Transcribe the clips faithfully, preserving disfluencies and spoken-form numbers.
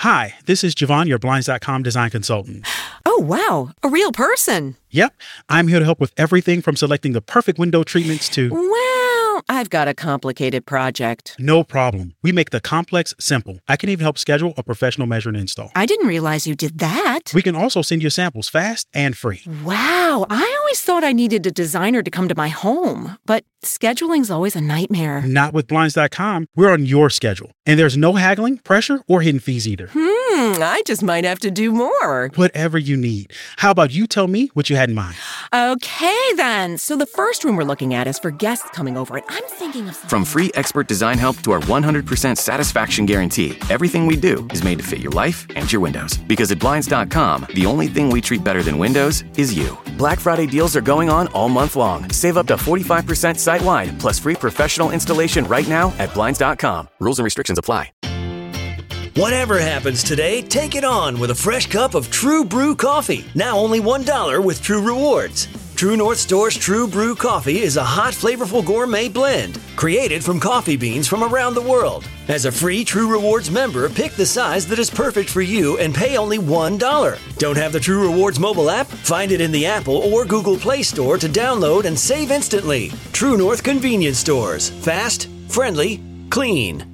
Hi, this is Javon, your Blinds dot com design consultant. Oh, wow. A real person. Yep. I'm here to help with everything from selecting the perfect window treatments to... Well, I've got a complicated project. No problem. We make the complex simple. I can even help schedule a professional measure and install. I didn't realize you did that. We can also send you samples fast and free. Wow. I always thought I needed a designer to come to my home, but scheduling's always a nightmare. Not with Blinds dot com. We're on your schedule. And there's no haggling, pressure, or hidden fees either. Hmm, I just might have to do more. Whatever you need. How about you tell me what you had in mind? Okay, then. So the first room we're looking at is for guests coming over, and I'm thinking of... From free expert design help to our one hundred percent satisfaction guarantee, everything we do is made to fit your life and your windows. Because at Blinds dot com, the only thing we treat better than windows is you. Black Friday deals are going on all month long. Save up to forty-five percent site-wide, plus free professional installation right now at Blinds dot com. Rules and restrictions apply. Whatever happens today, take it on with a fresh cup of True Brew coffee. Now only one dollar with True Rewards. True North Store's True Brew coffee is a hot, flavorful gourmet blend created from coffee beans from around the world. As a free True Rewards member, pick the size that is perfect for you and pay only one dollar. Don't have the True Rewards mobile app? Find it in the Apple or Google Play Store to download and save instantly. True North Convenience Stores. Fast, friendly, clean.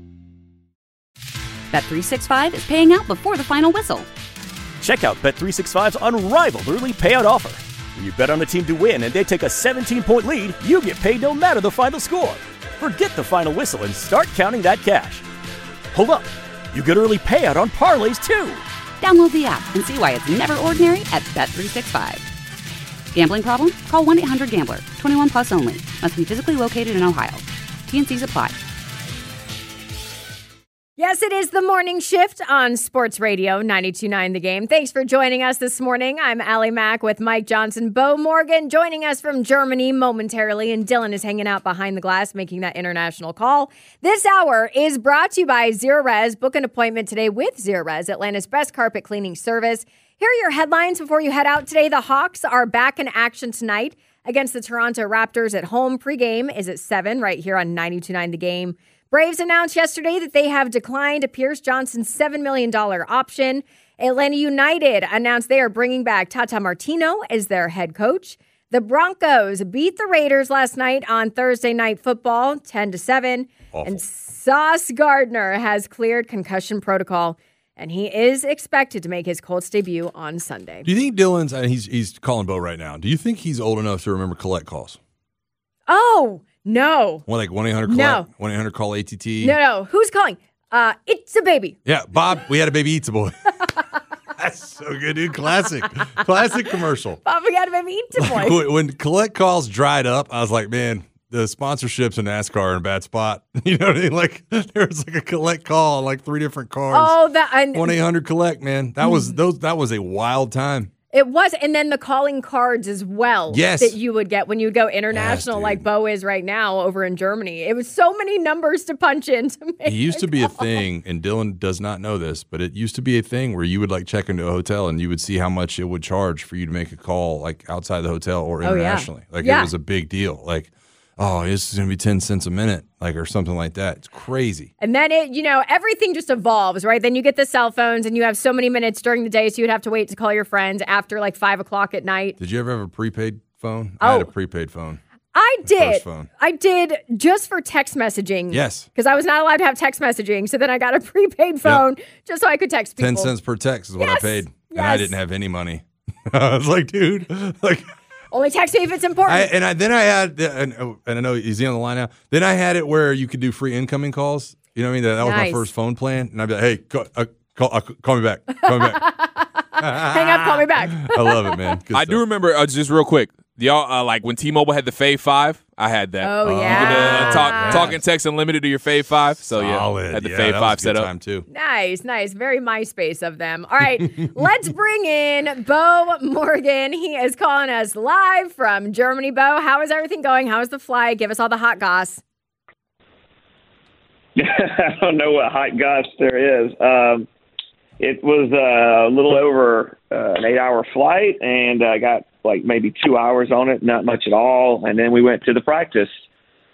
Bet three sixty-five is paying out before the final whistle. Check out Bet three sixty-five's unrivaled early payout offer. When you bet on a team to win and they take a seventeen-point lead, you get paid no matter the final score. Forget the final whistle and start counting that cash. Hold up. You get early payout on parlays, too. Download the app and see why it's never ordinary at Bet three sixty-five. Gambling problem? Call one eight hundred gambler. twenty-one plus only. Must be physically located in Ohio. T and Cs apply. Yes, it is the morning shift on Sports Radio ninety-two point nine The Game. Thanks for joining us this morning. I'm Allie Mack with Mike Johnson. Bo Morgan joining us from Germany momentarily, and Dylan is hanging out behind the glass making that international call. This hour is brought to you by Zerorez. Book an appointment today with Zerorez, Atlanta's best carpet cleaning service. Here are your headlines before you head out today. The Hawks are back in action tonight against the Toronto Raptors at home. Pre-game is at seven right here on ninety-two point nine The Game. Braves announced yesterday that they have declined Pierce Johnson's seven million dollars option. Atlanta United announced they are bringing back Tata Martino as their head coach. The Broncos beat the Raiders last night on Thursday Night Football, ten to seven. Awful. And Sauce Gardner has cleared concussion protocol, and he is expected to make his Colts debut on Sunday. Do you think Dylan's, and he's, he's calling Bo right now, do you think he's old enough to remember collect calls? Oh, no. Well, like one eight hundred collect, no. one eight hundred call A T T. No, no. Who's calling? Uh, it's a baby. Yeah, Bob, we had a baby eats a boy. That's so good, dude. Classic. Classic commercial. Bob, we had a baby eats a boy. Like, when, when collect calls dried up, I was like, man, the sponsorships in NASCAR are in a bad spot. You know what I mean? Like, there was like a collect call on like three different cars. Oh, that one eight hundred collect, man. That was those. That was a wild time. It was, and then the calling cards as well. Yes. That you would get when you would go international, yes, like Bo is right now over in Germany. It was so many numbers to punch in. To make it used to be call. a thing, and Dylan does not know this, but it used to be a thing where you would like check into a hotel and you would see how much it would charge for you to make a call, like outside the hotel or internationally. Oh, yeah. Like yeah. it was a big deal. Like, oh, this is going to be ten cents a minute, like, or something like that. It's crazy. And then it, you know, everything just evolves, right? Then you get the cell phones and you have so many minutes during the day, so you'd have to wait to call your friends after like five o'clock at night. Did you ever have a prepaid phone? Oh. I had a prepaid phone. I did. First phone. I did just for text messaging. Yes. Because I was not allowed to have text messaging. So then I got a prepaid phone yep. just so I could text people. Ten cents per text is what yes. I paid. Yes. And I didn't have any money. I was like, dude, like... Only text me if it's important. I, and I, then I had, and, and I know he's on the line now. Then I had it where you could do free incoming calls. You know what I mean? That, that was nice. my first phone plan. And I'd be like, hey, call, uh, call, uh, call me back. Call me back. Hang up, call me back. I love it, man. Good I stuff. do remember, uh, just real quick, y'all, uh, like when T-Mobile had the Fave five, I had that. Oh, yeah. You could uh, talk, yeah. talk and text unlimited to your Fave five. So, Solid. yeah, had the yeah, Fave that five was a set good up. Time too. Nice, nice. Very MySpace of them. All right, let's bring in Bo Morgan. He is calling us live from Germany. Bo, how is everything going? How is the flight? Give us all the hot goss. I don't know what hot goss there is. Um, it was uh, a little over uh, an eight-hour flight, and I uh, got like maybe two hours on it, not much at all. And then we went to the practice,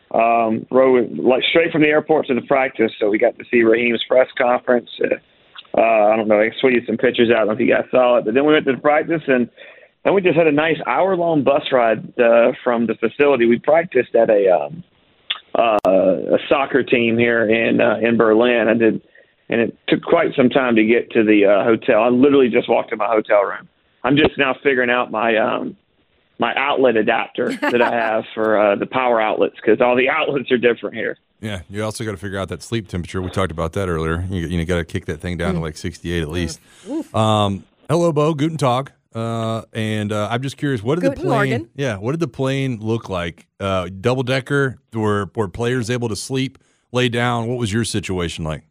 um, rode like straight from the airport to the practice. So we got to see Raheem's press conference. Uh, Uh, I don't know. I tweeted some pictures out. I don't know if you guys saw it. But then we went to the practice, and then we just had a nice hour-long bus ride uh, from the facility. We practiced at a um, uh, a soccer team here in uh, in Berlin. I did, and it took quite some time to get to the uh, hotel. I literally just walked to my hotel room. I'm just now figuring out my um, my outlet adapter that I have for uh, the power outlets, because all the outlets are different here. Yeah, you also got to figure out that sleep temperature. We talked about that earlier. You, you got to kick that thing down mm. to like sixty-eight at least. Um, hello, Bo. Guten Tag. Uh, and uh, I'm just curious, what did Guten the plane? Morgen. Yeah, what did the plane look like? Uh, double decker? Were were players able to sleep, lay down? What was your situation like?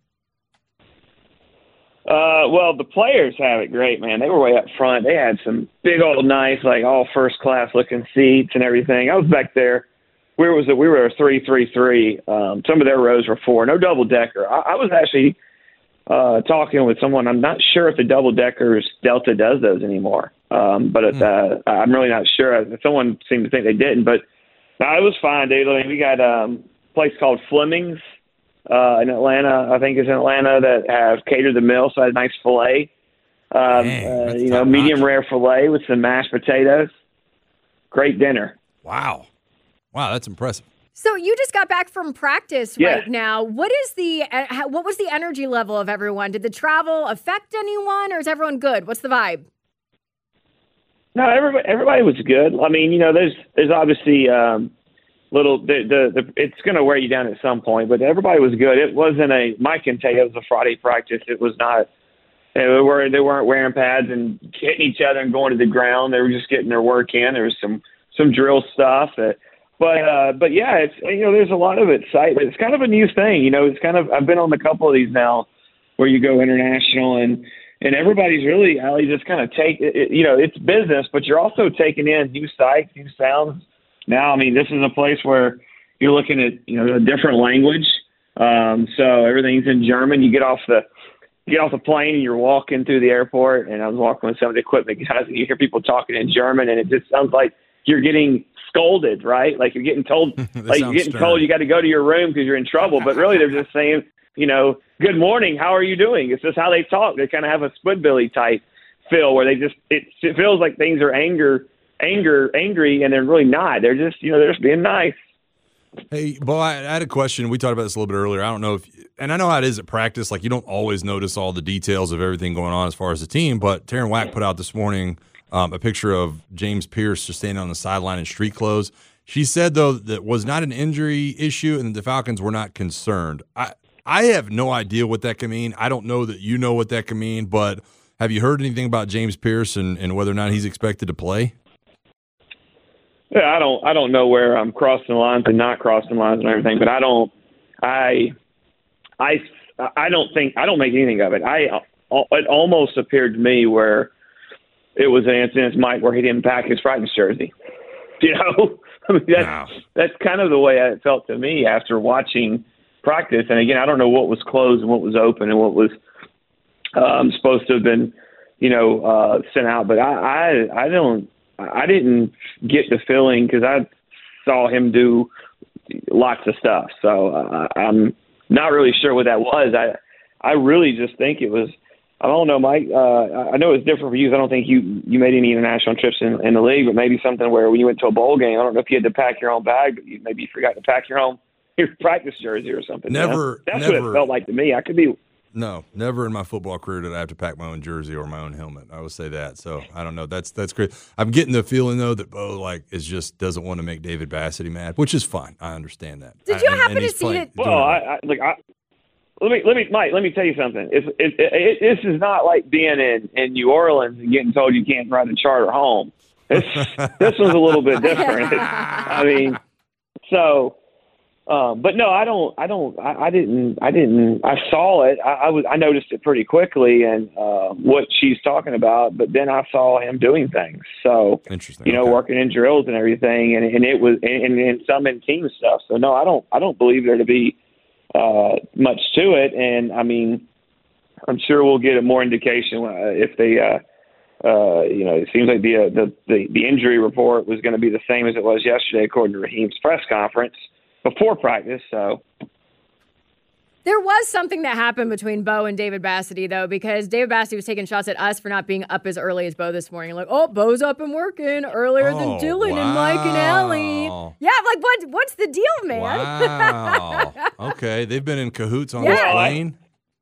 Uh, well, the players have it great, man. They were way up front. They had some big old nice, like all first class looking seats and everything. I was back there. Where was it? We were a three three three. Um, some of their rows were four. No double decker. I, I was actually uh, talking with someone. I'm not sure if the double deckers Delta does those anymore, um, but uh, I'm really not sure. Someone seemed to think they didn't, but no, it was fine, dude. I mean, we got um, a place called Fleming's uh, in Atlanta. I think it's in Atlanta that have catered the meal, so I had a nice fillet. Um, Dang, uh, you know, medium rare fillet with some mashed potatoes. Great dinner. Wow. Wow, that's impressive. So you just got back from practice Yeah. right now. What is the uh, how- what was the energy level of everyone? Did the travel affect anyone, or is everyone good? What's the vibe? No, everybody everybody was good. I mean, you know, there's there's obviously um, little the, the the it's going to wear you down at some point, but everybody was good. It wasn't a Mike can tell you it was a Friday practice. It was not. They were they weren't wearing pads and hitting each other and going to the ground. They were just getting their work in. There was some some drill stuff. That, But uh, but yeah, it's you know there's a lot of excitement. It's kind of a new thing, you know. It's kind of I've been on a couple of these now, where you go international and and everybody's really Allie just kind of take it, you know it's business, but you're also taking in new sights, new sounds. Now, I mean, this is a place where you're looking at you know a different language. Um, so everything's in German. You get off the you get off the plane and you're walking through the airport, and I was walking with some of the equipment guys, and you hear people talking in German, and it just sounds like you're getting scolded, right? Like you're getting told, like you're getting stern. told you got to go to your room because you're in trouble. But really, they're just saying, you know, good morning, how are you doing? It's just how they talk. They kind of have a Squidbilly type feel where they just it, it feels like things are anger, anger, angry, and they're really not. They're just, you know, they're just being nice. Hey, Bo, I I had a question. We talked about this a little bit earlier. I don't know if, and I know how it is at practice. Like you don't always notice all the details of everything going on as far as the team. But Taryn Wack put out this morning Um, a picture of James Pierce just standing on the sideline in street clothes. She said, though, that it was not an injury issue and the Falcons were not concerned. I, I have no idea what that can mean. I don't know that you know what that can mean, but have you heard anything about James Pierce and, and whether or not he's expected to play? Yeah, I don't I don't know where I'm crossing the lines and not crossing the lines and everything, but I don't I I I don't think I don't make anything of it. I it almost appeared to me where it was an incident, Mike, where he didn't pack his practice jersey. You know, I mean, that's, wow. that's kind of the way it felt to me after watching practice. And again, I don't know what was closed and what was open and what was um, supposed to have been, you know, uh, sent out. But I, I, I don't, I didn't get the feeling because I saw him do lots of stuff. So uh, I'm not really sure what that was. I, I really just think it was. I don't know, Mike. Uh, I know it's different for you. I don't think you, you made any international trips in, in the league, but maybe something where when you went to a bowl game, I don't know if you had to pack your own bag, but you, maybe you forgot to pack your own your practice jersey or something. Never. You know? That's never, what it felt like to me. I could be. No, never in my football career did I have to pack my own jersey or my own helmet. I would say that. So I don't know. That's that's great. I'm getting the feeling though that Bo like is just doesn't want to make David Bassett mad, which is fine. I understand that. Did you I, happen and, and to see playing, it? Well, I, I look. I, Let me, let me, Mike. Let me tell you something. It's, it, it, it, this is not like being in, in New Orleans and getting told you can't ride a charter home. This, this was a little bit different. I mean, so, um, but no, I don't, I don't, I, I didn't, I didn't. I saw it. I, I was, I noticed it pretty quickly, and uh, what she's talking about. But then I saw him doing things. So, interesting. You know, okay. working in drills and everything, and, and it was, and, and some in team stuff. So no, I don't, I don't believe there to be uh, much to it. And I mean, I'm sure we'll get a more indication uh, if they, uh, uh, you know, it seems like the, uh, the, the, the injury report was going to be the same as it was yesterday, according to Raheem's press conference before practice. So, There was something that happened between Bo and David Bassity, though, because David Bassity was taking shots at us for not being up as early as Bo this morning. Like, oh, Bo's up and working earlier Oh, than Dylan and Mike and Allie. wow. Yeah, I'm like, what? What's the deal, man? Wow. Okay, they've been in cahoots on Yeah. the plane.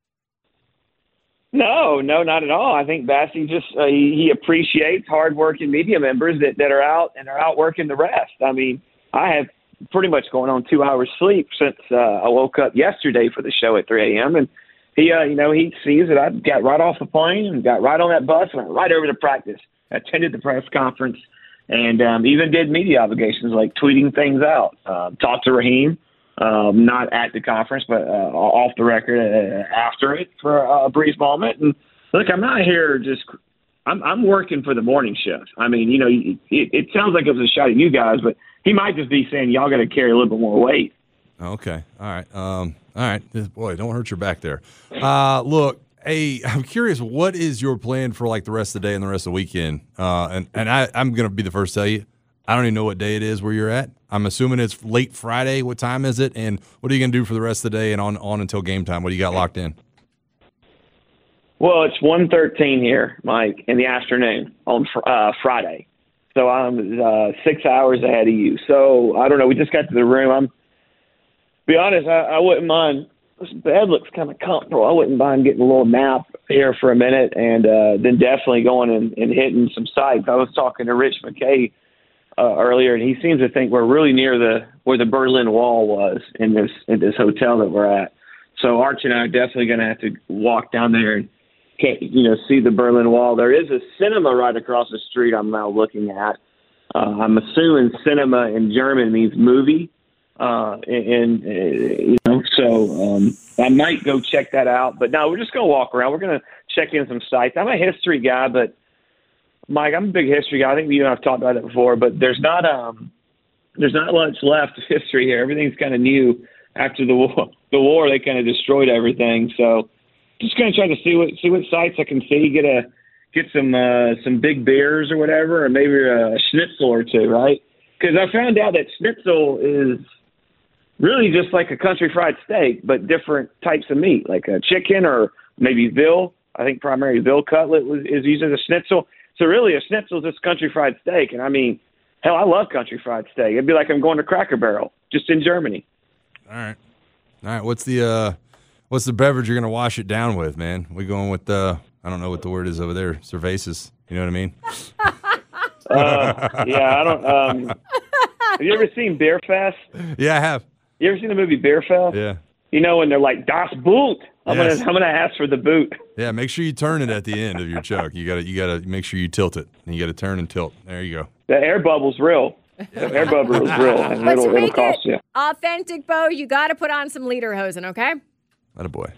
No, no, not at all. I think Bassey just uh, he, he appreciates hardworking media members that, that are out and are out working the rest. I mean, I have pretty much going on two hours sleep since uh, I woke up yesterday for the show at three a.m. And he, uh, you know, he sees that I got right off the plane and got right on that bus and went right over to practice. Attended the press conference and um, even did media obligations like tweeting things out. Uh, talked to Raheem. Um, not at the conference, but uh, off the record uh, after it for a brief moment. And look, I'm not here just – I'm I'm working for the morning shift. I mean, you know, it, it sounds like it was a shot at you guys, but he might just be saying y'all got to carry a little bit more weight. Okay. All right. Um, all right. Boy, don't hurt your back there. Uh, look, hey, I'm curious, what is your plan for, like, the rest of the day and the rest of the weekend? Uh, and and I, I'm going to be the first to tell you, I don't even know what day it is where you're at. I'm assuming it's late Friday. What time is it? And what are you going to do for the rest of the day and on, on until game time? What do you got locked in? Well, it's one thirteen here, Mike, in the afternoon on uh, Friday. So I'm uh, six hours ahead of you. So I don't know. We just got to the room. I'm be honest, I, I wouldn't mind. This bed looks kind of comfortable. I wouldn't mind getting a little nap here for a minute and uh, then definitely going and, and hitting some sites. I was talking to Rich McKay Uh, earlier, and he seems to think we're really near the where the Berlin Wall was in this in this hotel that we're at. So Arch and I are definitely going to have to walk down there and you know see the Berlin Wall. There is a cinema right across the street. I'm now looking at. Uh, I'm assuming cinema in German means movie, uh, and, and uh, you know so um, I might go check that out. But no, we're just going to walk around. We're going to check in some sites. I'm a history guy, but Mike, I'm a big history guy. I think you and I have talked about it before, but there's not um, there's not much left of history here. Everything's kind of new after the war. The war, they kind of destroyed everything. So, just going to try to see what see what sites I can see. Get a get some uh, some big beers or whatever, or maybe a schnitzel or two, right? Because I found out that schnitzel is really just like a country fried steak, but different types of meat, like a chicken or maybe veal. I think primarily veal cutlet was, is used as a schnitzel. So really, a schnitzel is just country fried steak. And, I mean, hell, I love country fried steak. It'd be like I'm going to Cracker Barrel, just in Germany. All right. All right. What's the uh, what's the beverage you're going to wash it down with, man? We going with, uh, I don't know what the word is over there, cervezas. You know what I mean? uh, yeah, I don't um, – have you ever seen Beer Fest? Yeah, I have. You ever seen the movie Beer Fest? Yeah. You know, when they're like, Das Boot. I'm Yes. gonna I'm gonna ask for the boot. Yeah, make sure you turn it at the end of your chug. You gotta you gotta make sure you tilt it. And you gotta turn and tilt. There you go. The air bubble's real. The air bubble is real, and But it'll, to it'll make cost it you. authentic, Bo, you got to put on some lederhosen, okay? Attaboy.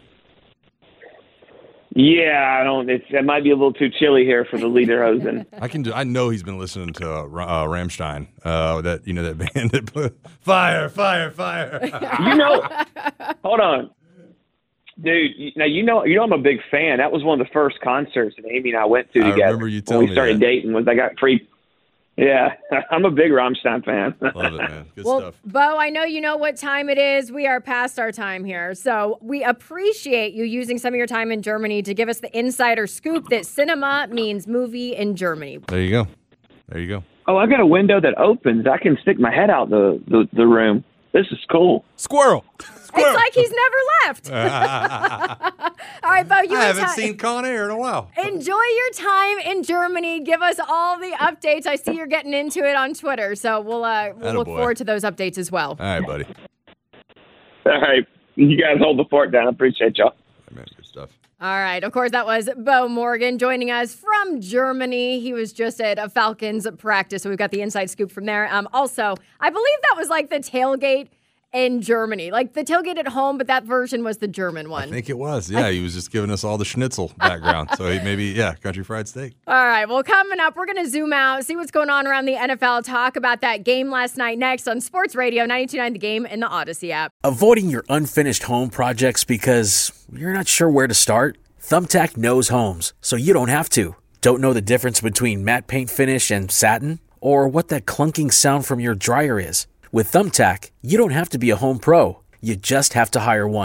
Yeah, I don't. It's, it might be a little too chilly here for the lederhosen. I can do. I know he's been listening to uh, uh, Rammstein. Uh, that you know that band that put fire, fire, fire. You know, hold on, dude. you- Now you know you know I'm a big fan. That was one of the first concerts that Amy and I went to I together remember you when telling we me started that. dating. Was I got free? Yeah, I'm a big Rammstein fan. Love it, man. Good Well, stuff. Bo, I know you know what time it is. We are past our time here. So we appreciate you using some of your time in Germany to give us the insider scoop that cinema means movie in Germany. There you go. There you go. Oh, I got a window that opens. I can stick my head out the the, the room. This is cool. Squirrel. It's like he's never left. All right, Bo, you I and haven't Ty- seen Con Air in a while. Enjoy your time in Germany. Give us all the updates. I see you're getting into it on Twitter, so we'll, uh, we'll look Attaboy. forward to those updates as well. All right, buddy. All right, you guys hold the fort down. I appreciate y'all. Hey, man, good stuff. All right. Of course, that was Bo Morgan joining us from Germany. He was just at a Falcons practice, so we've got the inside scoop from there. Um, also, I believe that was like the tailgate in Germany, like the tailgate at home, but that version was the German one. I think it was. Yeah, he was just giving us all the schnitzel background. So he maybe, yeah, country fried steak. All right. Well, coming up, we're going to zoom out, see what's going on around the N F L, talk about that game last night next on Sports Radio ninety-two point nine The Game and the Odyssey app. Avoiding your unfinished home projects because you're not sure where to start? Thumbtack knows homes, so you don't have to. Don't know the difference between matte paint finish and satin? Or what that clunking sound from your dryer is? With Thumbtack, you don't have to be a home pro. You just have to hire one.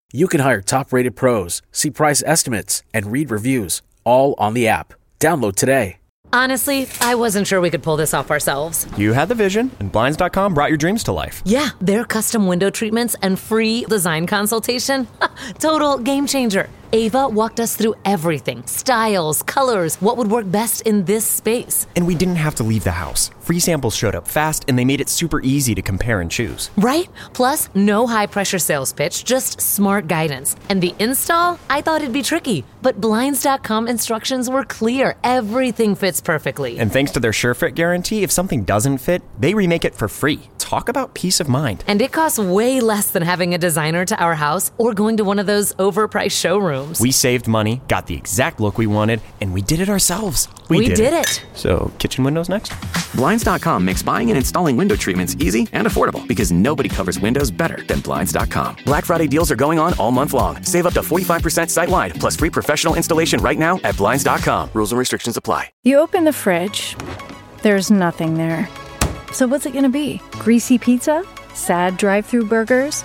You can hire top-rated pros, see price estimates, and read reviews, all on the app. Download today. Honestly, I wasn't sure we could pull this off ourselves. You had the vision, and Blinds dot com brought your dreams to life. Yeah, their custom window treatments and free design consultation. Total game changer. Ava walked us through everything. Styles, colors, what would work best in this space. And we didn't have to leave the house. Free samples showed up fast, and they made it super easy to compare and choose. Right? Plus, no high-pressure sales pitch, just smart guidance. And the install? I thought it'd be tricky, but Blinds dot com instructions were clear. Everything fits perfectly. And thanks to their SureFit guarantee, if something doesn't fit, they remake it for free. Talk about peace of mind. And it costs way less than having a designer to our house or going to one of those overpriced showrooms. We saved money, got the exact look we wanted, and we did it ourselves. We, we did, did it. it. So, kitchen windows next? Blinds dot com makes buying and installing window treatments easy and affordable because nobody covers windows better than Blinds dot com. Black Friday deals are going on all month long. Save up to forty-five percent site-wide plus free professional installation right now at Blinds dot com. Rules and restrictions apply. You open the fridge, there's nothing there. So what's it going to be? Greasy pizza? Sad drive-through burgers?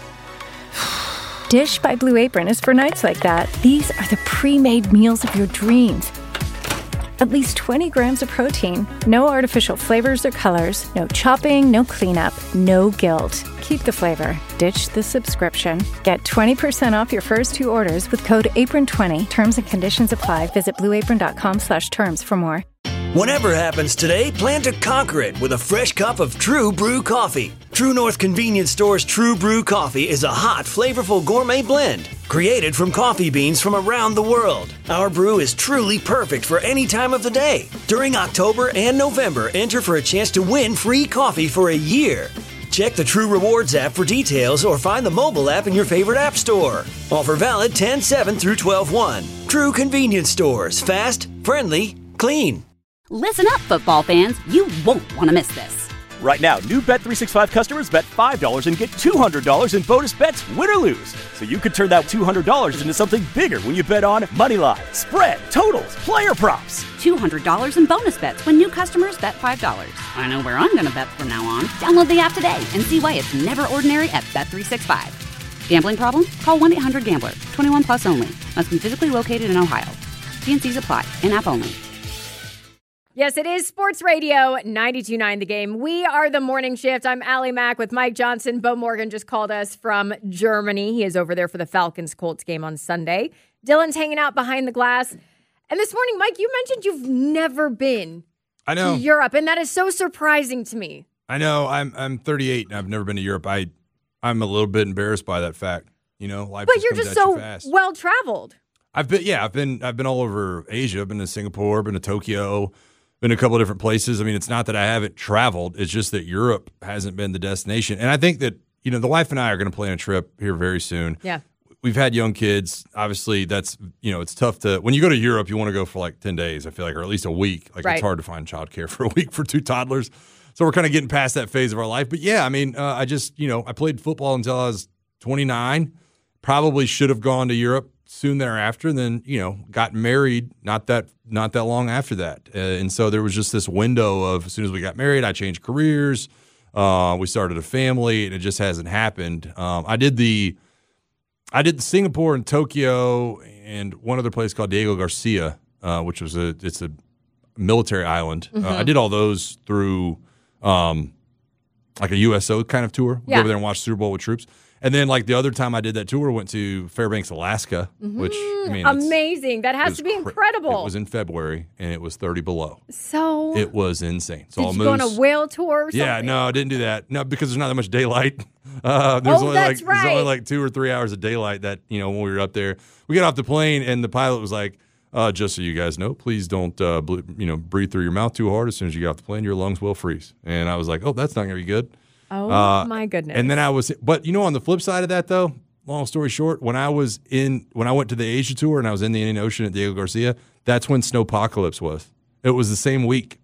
Dish by Blue Apron is for nights like that. These are the pre-made meals of your dreams. At least twenty grams of protein, no artificial flavors or colors, no chopping, no cleanup, no guilt. Keep the flavor. Ditch the subscription. Get twenty percent off your first two orders with code apron twenty. Terms and conditions apply. Visit blue apron dot com slash terms for more. Whatever happens today, plan to conquer it with a fresh cup of True Brew coffee. True North Convenience Store's True Brew coffee is a hot, flavorful gourmet blend created from coffee beans from around the world. Our brew is truly perfect for any time of the day. During October and November, enter for a chance to win free coffee for a year. Check the True Rewards app for details or find the mobile app in your favorite app store. Offer valid ten seven through twelve one. True Convenience Stores. Fast, friendly, clean. Listen up, football fans. You won't want to miss this. Right now, new Bet three sixty-five customers bet five dollars and get two hundred dollars in bonus bets, win or lose. So you could turn that two hundred dollars into something bigger when you bet on money line, spread, totals, player props. two hundred dollars in bonus bets when new customers bet five dollars. I know where I'm going to bet from now on. Download the app today and see why it's never ordinary at Bet three sixty-five. Gambling problem? Call one eight hundred gambler. twenty-one plus only. Must be physically located in Ohio. T and C's apply. In-app only. Yes, it is Sports Radio ninety-two point nine The Game. We are the morning shift. I'm Allie Mack with Mike Johnson. Bo Morgan just called us from Germany. He is over there for the Falcons-Colts game on Sunday. Dylan's hanging out behind the glass. And this morning, Mike, you mentioned you've never been I know. to Europe, and that is so surprising to me. I know. I'm I'm thirty-eight, and I've never been to Europe. I, I'm a little bit embarrassed by that fact. You know, life But just you're comes just at you so fast. well-traveled. I've been, yeah, I've been, I've been all over Asia. I've been to Singapore, been to Tokyo, been to a couple of different places. I mean, it's not that I haven't traveled. It's just that Europe hasn't been the destination. And I think that, you know, the wife and I are going to plan a trip here very soon. Yeah. We've had young kids. Obviously, that's, you know, it's tough to, when you go to Europe, you want to go for like ten days, I feel like, or at least a week. Like, Right. it's hard to find childcare for a week for two toddlers. So we're kind of getting past that phase of our life. But yeah, I mean, uh, I just, you know, I played football until I was twenty-nine. Probably should have gone to Europe soon thereafter, and then, you know, got married not that not that long after that. Uh, and so there was just this window of, as soon as we got married, I changed careers. Uh, we started a family, and it just hasn't happened. Um, I did the I did the Singapore and Tokyo and one other place called Diego Garcia, uh, which was a it's a military island. Mhm. Uh, I did all those through um, like a U S O kind of tour. We Yeah. go over there and watch Super Bowl with troops. And then, like, the other time I did that tour, went to Fairbanks, Alaska, which, I mean, it's- Amazing. That it has was to be cra- incredible. It was in February, and it was thirty below. so, It was insane. So did all you go on a moose- whale tour or something? Yeah, no, I didn't do that. No, because there's not that much daylight. Uh, there's Oh, only that's like there's only right. like two or three hours of daylight that, you know, when we were up there. We got off the plane, and the pilot was like, uh, just so you guys know, please don't, uh, ble- you know, breathe through your mouth too hard. As soon as you get off the plane, your lungs will freeze. And I was like, oh, that's not going to be good. Oh, Uh, my goodness. And then I was, but you know, on the flip side of that, though, long story short, when I was in, when I went to the Asia tour and I was in the Indian Ocean at Diego Garcia, that's when Snowpocalypse was. It was the same week.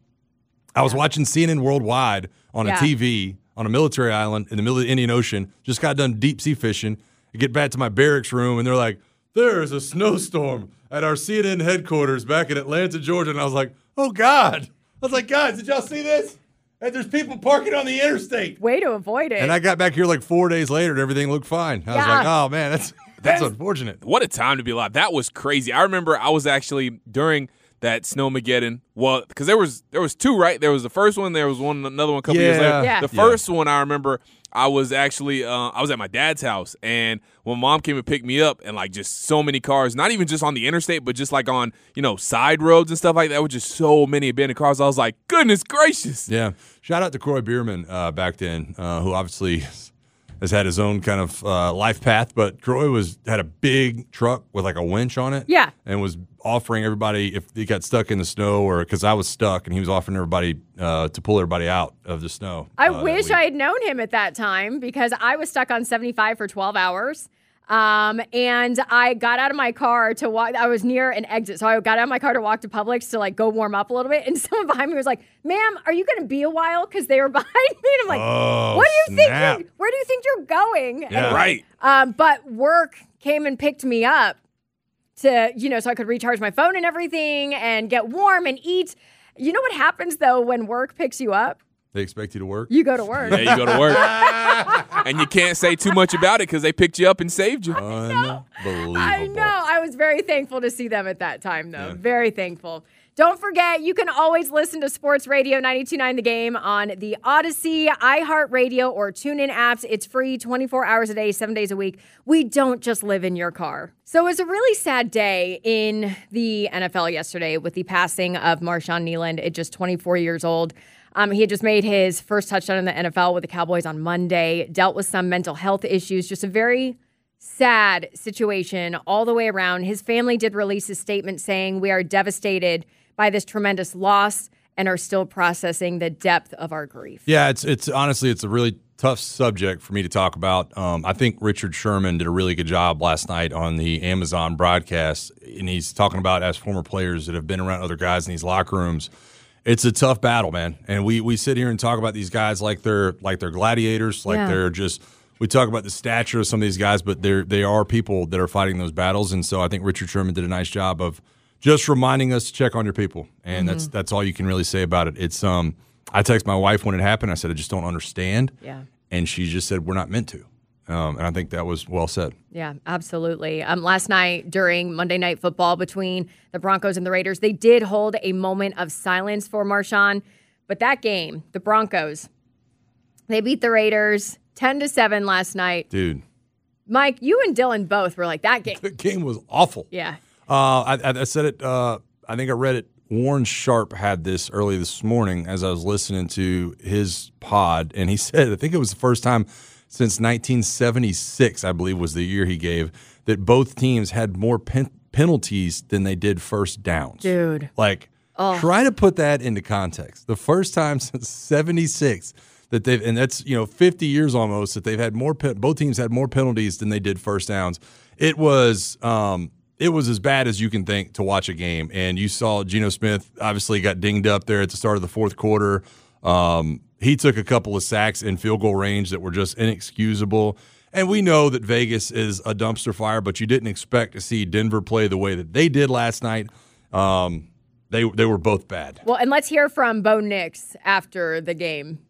I was watching C N N Worldwide on Yeah. a T V on a military island in the middle of the Indian Ocean. Just got done deep sea fishing. I get back to my barracks room and they're like, "There is a snowstorm at our C N N headquarters back in Atlanta, Georgia." And I was like, "Oh God!" I was like, "Guys, did y'all see this? And there's people parking on the interstate." Way to avoid it. And I got back here like four days later and everything looked fine. I was Yeah. like, oh, man, that's That's unfortunate. What a time to be alive. That was crazy. I remember I was actually during that Snowmageddon. Well, because there was there was two, right? There was the first one. There was one, another one a couple yeah. years later. Yeah. The first yeah. one I remember, I was actually uh, I was at my dad's house, and when Mom came and picked me up, and like just so many cars, not even just on the interstate, but just like on you know side roads and stuff like that, with just so many abandoned cars. I was like, goodness gracious. Yeah. Shout out to Croy Bierman uh, back then, uh, who obviously has had his own kind of uh, life path, but Croy was had a big truck with like a winch on it. Yeah. And was offering everybody, if they got stuck in the snow, or because I was stuck, and he was offering everybody uh, to pull everybody out of the snow. I uh, wish I had known him at that time because I was stuck on seventy-five for twelve hours. Um, and I got out of my car to walk. I was near an exit. So I got out of my car to walk to Publix to like go warm up a little bit. And someone behind me was like, ma'am, are you going to be a while? Cause they were behind me. And I'm like, oh, what do you snap. think? You, where do you think you're going? Yeah. And, Right. Um, but work came and picked me up to, you know, so I could recharge my phone and everything and get warm and eat. You know what happens though when work picks you up? They expect you to work? You go to work. Yeah, you go to work. And you can't say too much about it because they picked you up and saved you. Unbelievable. I know. I was very thankful to see them at that time, though. Yeah. Very thankful. Don't forget, you can always listen to Sports Radio ninety-two point nine The Game on the Odyssey, iHeartRadio, or TuneIn apps. It's free twenty-four hours a day, seven days a week. We don't just live in your car. So it was a really sad day in the N F L yesterday with the passing of Marshawn Kneeland at just twenty-four years old. Um, he had just made his first touchdown in the N F L with the Cowboys on Monday, dealt with some mental health issues, just a very sad situation all the way around. His family did release a statement saying, we are devastated by this tremendous loss and are still processing the depth of our grief. Yeah, it's it's honestly, it's a really tough subject for me to talk about. Um, I think Richard Sherman did a really good job last night on the Amazon broadcast, and he's talking about as former players that have been around other guys in these locker rooms. It's a tough battle, man. And we we sit here and talk about these guys like they're like they're gladiators, like Yeah. they're just we talk about the stature of some of these guys, but they're they are people that are fighting those battles. And so I think Richard Sherman did a nice job of just reminding us to check on your people. And Mm-hmm. that's that's all you can really say about it. It's um I texted my wife when it happened. I said, I just don't understand. Yeah. And she just said, we're not meant to. Um, and I think that was well said. Yeah, absolutely. Um, last night during Monday Night Football between the Broncos and the Raiders, they did hold a moment of silence for Marshawn. But that game, the Broncos, they beat the Raiders ten to seven last night. Dude. Mike, you and Dylan both were like, that game. The game was awful. Yeah. Uh, I, I said it, uh, I think I read it. Warren Sharp had this early this morning as I was listening to his pod, and he said, I think it was the first time since nineteen seventy-six, I believe was the year he gave, that both teams had more pen- penalties than they did first downs. Dude. Like, Oh. try to put that into context. The first time since seventy-six that they've, and that's, you know, fifty years almost, that they've had more, pe- both teams had more penalties than they did first downs. It was, um, it was as bad as you can think to watch a game. And you saw Geno Smith obviously got dinged up there at the start of the fourth quarter. Um, he took a couple of sacks in field goal range that were just inexcusable. And we know that Vegas is a dumpster fire, but you didn't expect to see Denver play the way that they did last night. Um, they they were both bad. Well, and let's hear from Bo Nix after the game.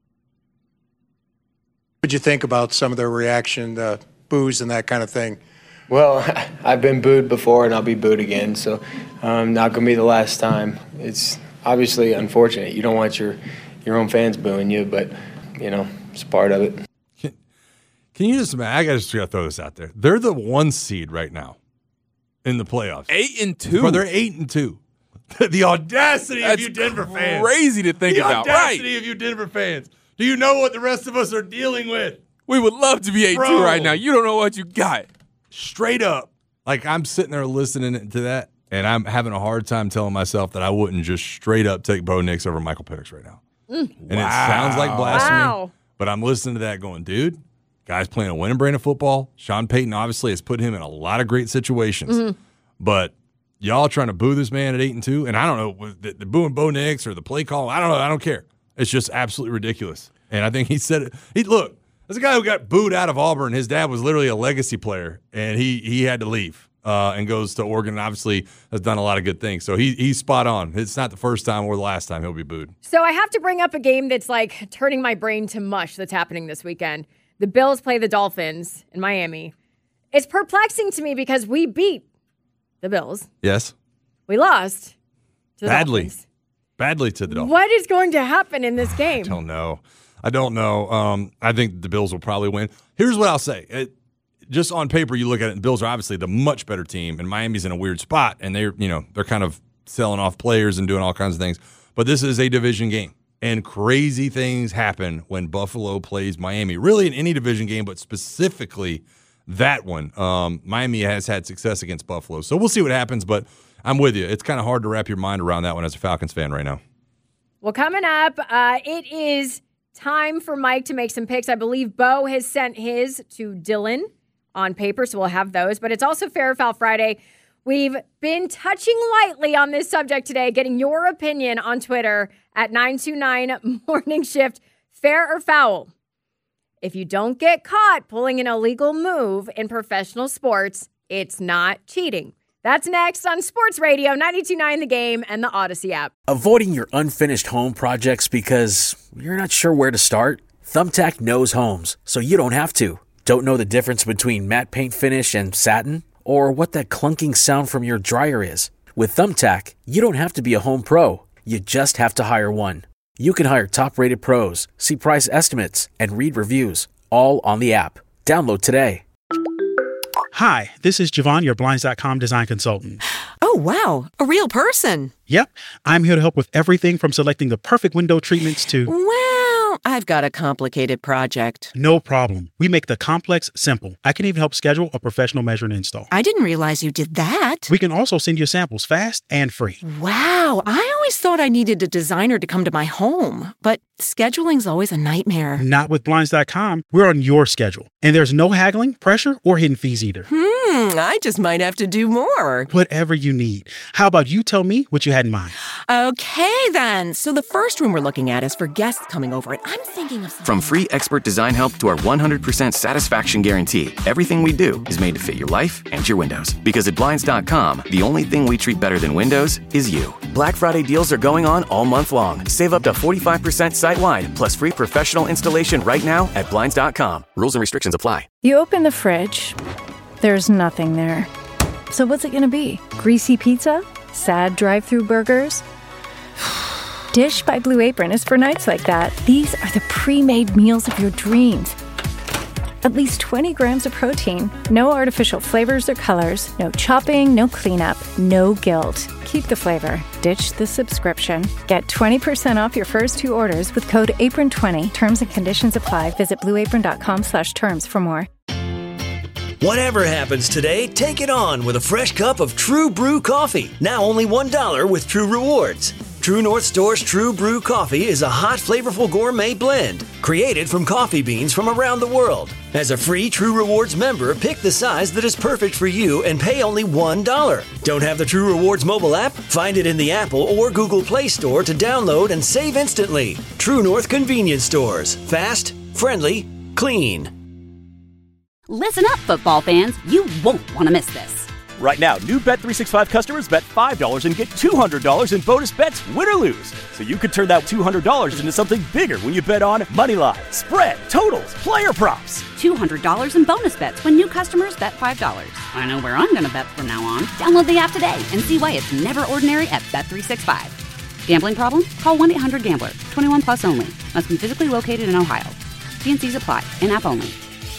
What did you think about some of their reaction, the boos and that kind of thing? Well, I've been booed before and I'll be booed again, so um, not going to be the last time. It's obviously unfortunate. You don't want your, your own fans booing you, but, you know, it's part of it. Can, can you just imagine? I got to just gotta throw this out there. They're the one seed right now in the playoffs. Eight and two. Bro, they're eight and two. The audacity That's of you Denver fans. Crazy to think the about. The audacity Right. of you Denver fans. Do you know what the rest of us are dealing with? We would love to be eight two right now. You don't know what you got. Straight up. Like, I'm sitting there listening to that, and I'm having a hard time telling myself that I wouldn't just straight up take Bo Nix over Michael Penix right now. Mm. And it sounds like blasphemy, Wow. but I'm listening to that going, dude, guy's playing a winning brand of football. Sean Payton obviously has put him in a lot of great situations. Mm-hmm. But y'all trying to boo this man at eight and two, and I don't know, the, the booing Bo Nix or the play call, I don't know, I don't care. It's just absolutely ridiculous. And I think he said it. He look, there's a guy who got booed out of Auburn. His dad was literally a legacy player, and he he had to leave uh, and goes to Oregon, and obviously has done a lot of good things. So he he's spot on. It's not the first time or the last time he'll be booed. So I have to bring up a game that's like turning my brain to mush that's happening this weekend. The Bills play the Dolphins in Miami. It's perplexing to me because we beat the Bills. Yes. We lost to the Badly. Dolphins. Badly to the Dolphins. What is going to happen in this game? I don't know. I don't know. Um, I think the Bills will probably win. Here's what I'll say. It, just on paper, you look at it, and the Bills are obviously the much better team, and Miami's in a weird spot, and they're, you know, they're kind of selling off players and doing all kinds of things. But this is a division game, and crazy things happen when Buffalo plays Miami. Really in any division game, but specifically that one. Um, Miami has had success against Buffalo. So we'll see what happens, but I'm with you. It's kind of hard to wrap your mind around that one as a Falcons fan right now. Well, coming up, uh, it is time for Mike to make some picks. I believe Bo has sent his to Dylan on paper, so we'll have those. But it's also Fair or Foul Friday. We've been touching lightly on this subject today, getting your opinion on Twitter at nine two nine Morning Shift. Fair or foul? If you don't get caught pulling an illegal move in professional sports, it's not cheating. That's next on Sports Radio ninety-two point nine The Game and the Odyssey app. Avoiding your unfinished home projects because you're not sure where to start? Thumbtack knows homes, so you don't have to. Don't know the difference between matte paint finish and satin? Or what that clunking sound from your dryer is? With Thumbtack, you don't have to be a home pro. You just have to hire one. You can hire top-rated pros, see price estimates, and read reviews, all on the app. Download today. Hi, this is Javon, your Blinds dot com design consultant. Oh, wow. A real person. Yep. I'm here to help with everything from selecting the perfect window treatments to... Well, I've got a complicated project. No problem. We make the complex simple. I can even help schedule a professional measure and install. I didn't realize you did that. We can also send you samples fast and free. Wow. I always thought I needed a designer to come to my home, but scheduling's always a nightmare. Not with Blinds dot com. We're on your schedule. And there's no haggling, pressure, or hidden fees either. Hmm, I just might have to do more. Whatever you need. How about you tell me what you had in mind? Okay, then. So the first room we're looking at is for guests coming over, and I'm thinking of something. From free expert design help to our one hundred percent satisfaction guarantee, everything we do is made to fit your life and your windows. Because at Blinds dot com, the only thing we treat better than windows is you. Black Friday deals are going on all month long. Save up to forty-five percent site-wide, plus free professional installation right now at Blinds dot com. Rules and restrictions apply. You open the fridge, there's nothing there. So what's it gonna be? Greasy pizza? Sad drive-through burgers? Dish by Blue Apron is for nights like that. These are the pre-made meals of your dreams. At least twenty grams of protein, no artificial flavors or colors, no chopping, no cleanup, no guilt. Keep the flavor. Ditch the subscription. Get twenty percent off your first two orders with code apron twenty. Terms and conditions apply. Visit blue apron dot com slash terms for more. Whatever happens today, take it on with a fresh cup of True Brew coffee. Now only one dollar with True Rewards. True North Store's True Brew coffee is a hot, flavorful gourmet blend created from coffee beans from around the world. As a free True Rewards member, pick the size that is perfect for you and pay only one dollar. Don't have the True Rewards mobile app? Find it in the Apple or Google Play Store to download and save instantly. True North Convenience Stores. Fast, friendly, clean. Listen up, football fans. You won't want to miss this. Right now, new Bet three sixty-five customers bet five dollars and get two hundred dollars in bonus bets, win or lose. So you could turn that two hundred dollars into something bigger when you bet on money line, spread, totals, player props. two hundred dollars in bonus bets when new customers bet five dollars. I know where I'm going to bet from now on. Download the app today and see why it's never ordinary at Bet three sixty-five. Gambling problem? Call one eight hundred gambler. twenty-one plus only. Must be physically located in Ohio. T and C's apply. In-app only.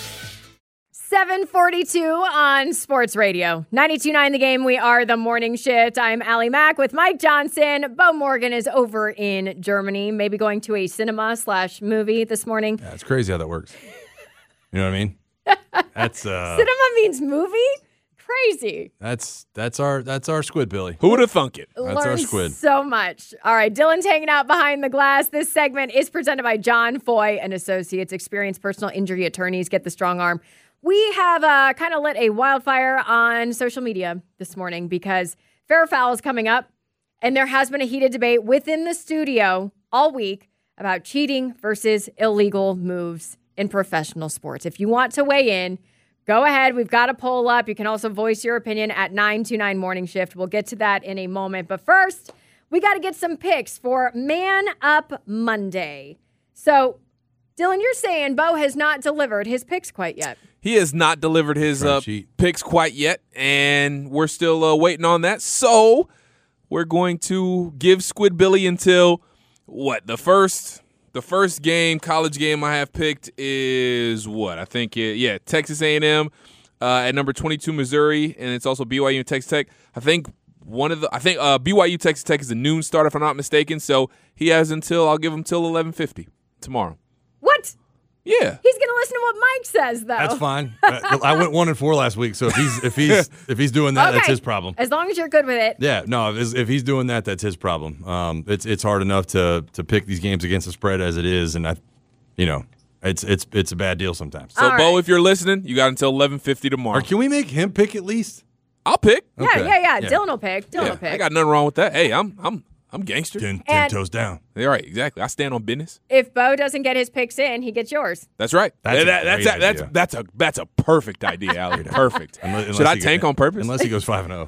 seven forty-two on Sports Radio. ninety-two point nine The Game. We are the Morning Shift. I'm Allie Mack with Mike Johnson. Bo Morgan is over in Germany, maybe going to a cinema slash movie this morning. Yeah, it's crazy how that works. You know what I mean? That's uh Cinema means movie? Crazy. That's that's our that's our squid, Billy. Who would have thunk it? That's Learned our squid. So much. All right, Dylan's hanging out behind the glass. This segment is presented by John Foy and Associates, experienced personal injury attorneys. Get the strong arm. We have uh, kind of lit a wildfire on social media this morning because Fair or Foul is coming up, and there has been a heated debate within the studio all week about cheating versus illegal moves in professional sports. If you want to weigh in, go ahead. We've got a poll up. You can also voice your opinion at nine two nine Morning Shift. We'll get to that in a moment. But first, we got to get some picks for Man Up Monday. So, Dylan, you're saying Bo has not delivered his picks quite yet. he has not delivered his uh, picks quite yet, and we're still uh, waiting on that. So we're going to give Squid Billy until what the first the first game, college game I have picked is what I think it, yeah Texas A and M uh, at number twenty-two Missouri, and it's also B Y U and Texas Tech. I think one of the I think uh, B Y U Texas Tech is a noon start if I'm not mistaken. So he has until I'll give him till eleven fifty tomorrow. What? Yeah, he's gonna listen to what Mike says, though. That's fine. I went one and four last week, so if he's if he's if he's doing that, okay. that's his problem. As long as you're good with it. Yeah, no, if, if he's doing that, that's his problem. Um, it's it's hard enough to to pick these games against the spread as it is, and I, you know, it's it's it's a bad deal sometimes. So, Bo, if you're listening, you got until eleven fifty tomorrow. Or can we make him pick at least? I'll pick. Yeah, Okay. yeah, yeah, Yeah. Dylan will pick. Dylan Yeah, will pick. I got nothing wrong with that. Hey, I'm I'm I'm gangster. Ten, ten And- toes down. Yeah, right, exactly. I stand on business. If Bo doesn't get his picks in, he gets yours. That's right. That's a That- that's great a, that's idea. that's a that's a perfect idea, Allie. Perfect. Unless- Should unless I he tank go- on purpose? Unless he goes five and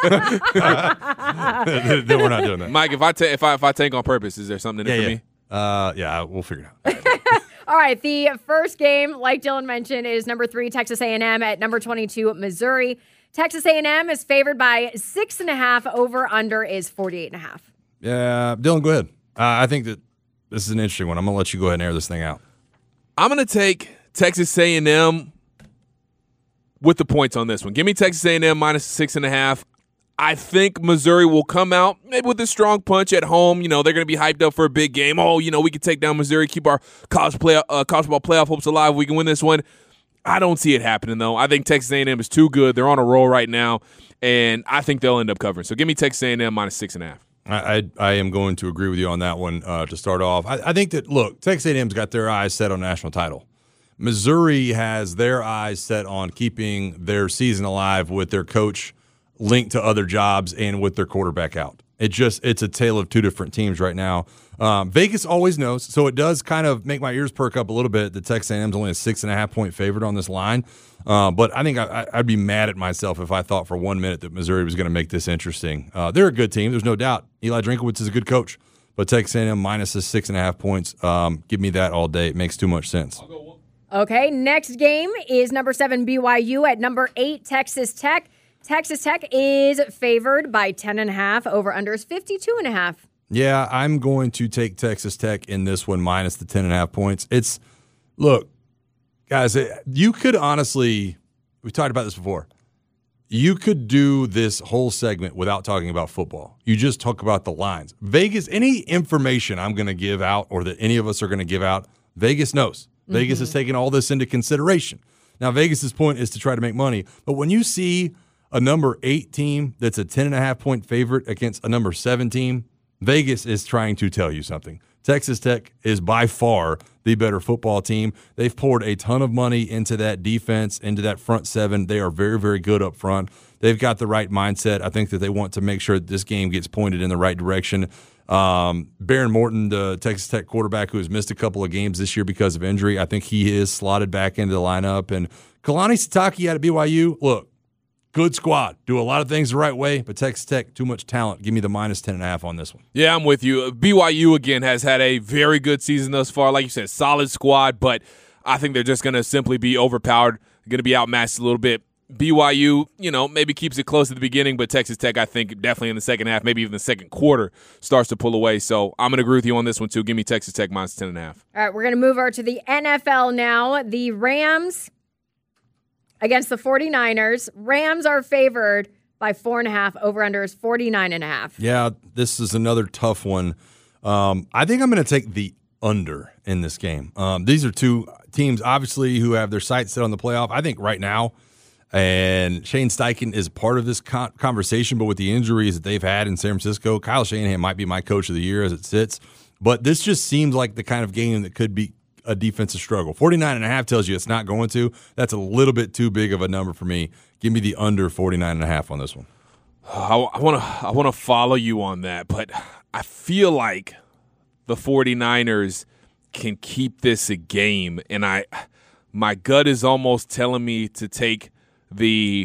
zero. Then we're not doing that. Mike, if I ta- if I if I tank on purpose, is there something in Yeah, it for yeah. me? Uh, yeah, we'll figure it out. All right, the first game, like Dylan mentioned, is number three Texas A and M at number twenty-two Missouri. Texas A and M is favored by six and a half. Over under is forty-eight and a half. Yeah, Dylan, go ahead. Uh, I think that this is an interesting one. I'm gonna let you go ahead and air this thing out. I'm gonna take Texas A and M with the points on this one. Give me Texas A and M minus six and a half. I think Missouri will come out maybe with a strong punch at home. You know, they're going to be hyped up for a big game. Oh, you know, we can take down Missouri, keep our college play, uh, college football playoff hopes alive. We can win this one. I don't see it happening, though. I think Texas A and M is too good. They're on a roll right now, and I think they'll end up covering. So give me Texas A and M minus six and a half. I, I I am going to agree with you on that one uh, to start off. I, I think that, look, Texas A and M's got their eyes set on national title. Missouri has their eyes set on keeping their season alive with their coach linked to other jobs and with their quarterback out. It just it's a tale of two different teams right now. Um, Vegas always knows, so it does kind of make my ears perk up a little bit that Texas A and M's only a six and a half point favorite on this line. Uh, but I think I, I'd be mad at myself if I thought for one minute that Missouri was going to make this interesting. Uh, they're a good team, there's no doubt. Eli Drinkowitz is a good coach, but Texas A and M minus the six and a half points. Um, give me that all day. It makes too much sense. Okay, next game is number seven B Y U at number eight Texas Tech. Texas Tech is favored by ten and a half. Over under is fifty-two and a half. Yeah, I'm going to take Texas Tech in this one minus the ten and a half points. It's, look, guys, you could honestly, we've talked about this before, you could do this whole segment without talking about football. You just talk about the lines. Vegas, any information I'm going to give out or that any of us are going to give out, Vegas knows. Mm-hmm. Vegas has taken all this into consideration. Now, Vegas's point is to try to make money, but when you see a number eight team that's a ten and a half point favorite against a number seven team, Vegas is trying to tell you something. Texas Tech is by far the better football team. They've poured a ton of money into that defense, into that front seven. They are very, very good up front. They've got the right mindset. I think that they want to make sure that this game gets pointed in the right direction. Um, Baron Morton, the Texas Tech quarterback who has missed a couple of games this year because of injury, I think he is slotted back into the lineup. And Kalani Sitake out of B Y U, look, good squad. Do a lot of things the right way, but Texas Tech, too much talent. Give me the minus ten and a half on this one. Yeah, I'm with you. B Y U, again, has had a very good season thus far. Like you said, solid squad, but I think they're just going to simply be overpowered, going to be outmatched a little bit. B Y U, you know, maybe keeps it close at the beginning, but Texas Tech, I think, definitely in the second half, maybe even the second quarter, starts to pull away. So I'm going to agree with you on this one, too. Give me Texas Tech minus ten and a half. All right, we're going to move over to the N F L now. The Rams against the 49ers. Rams are favored by four and a half. Over under is forty-nine and a half. Yeah, this is another tough one. Um, I think I'm going to take the under in this game. Um, these are two teams, obviously, who have their sights set on the playoff. I think right now, and Shane Steichen is part of this con- conversation, but with the injuries that they've had in San Francisco, Kyle Shanahan might be my coach of the year as it sits. But this just seems like the kind of game that could be a defensive struggle. forty-nine and a half tells you it's not going to. That's a little bit too big of a number for me. Give me the under forty-nine and a half on this one. I want to I want to follow you on that, but I feel like the 49ers can keep this a game, and I my gut is almost telling me to take the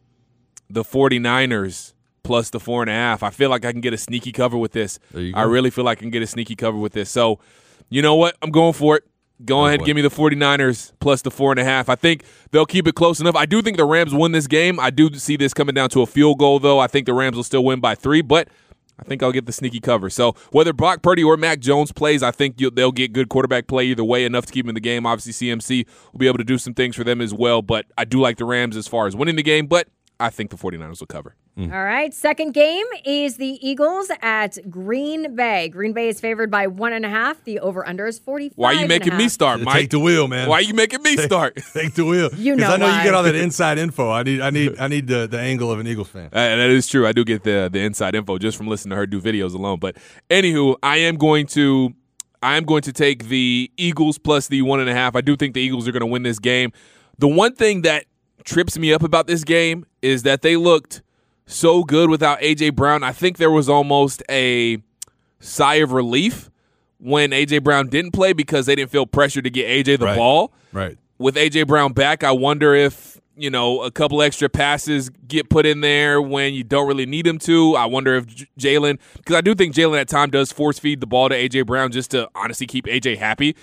the 49ers plus the four and a half. I feel like I can get a sneaky cover with this. I really feel like I can get a sneaky cover with this. So, you know what? I'm going for it. Go ahead and give me the 49ers plus the four and a half. I think they'll keep it close enough. I do think the Rams win this game. I do see this coming down to a field goal, though. I think the Rams will still win by three, but I think I'll get the sneaky cover. So whether Brock Purdy or Mac Jones plays, I think you'll, they'll get good quarterback play either way, enough to keep them in the game. Obviously, C M C will be able to do some things for them as well, but I do like the Rams as far as winning the game, but I think the 49ers will cover. Mm. All right. Second game is the Eagles at Green Bay. Green Bay is favored by one and a half. The over-under is forty-five. Why are you making me start, Mike? Take the wheel, man. Why are you making me start? Take, take the wheel. You know Because I know why. you get all that inside info. I need I need, I need the, the angle of an Eagles fan. Uh, that is true. I do get the the inside info just from listening to her do videos alone. But anywho, I am going to I am going to take the Eagles plus the one and a half. I do think the Eagles are going to win this game. The one thing that trips me up about this game is that they looked so good without A J. Brown. I think there was almost a sigh of relief when A J. Brown didn't play because they didn't feel pressure to get A J the right. ball. Right. With A J. Brown back, I wonder if, you know, a couple extra passes get put in there when you don't really need them to. I wonder if J- Jalen, because I do think Jalen at times does force feed the ball to A J. Brown just to honestly keep A J happy.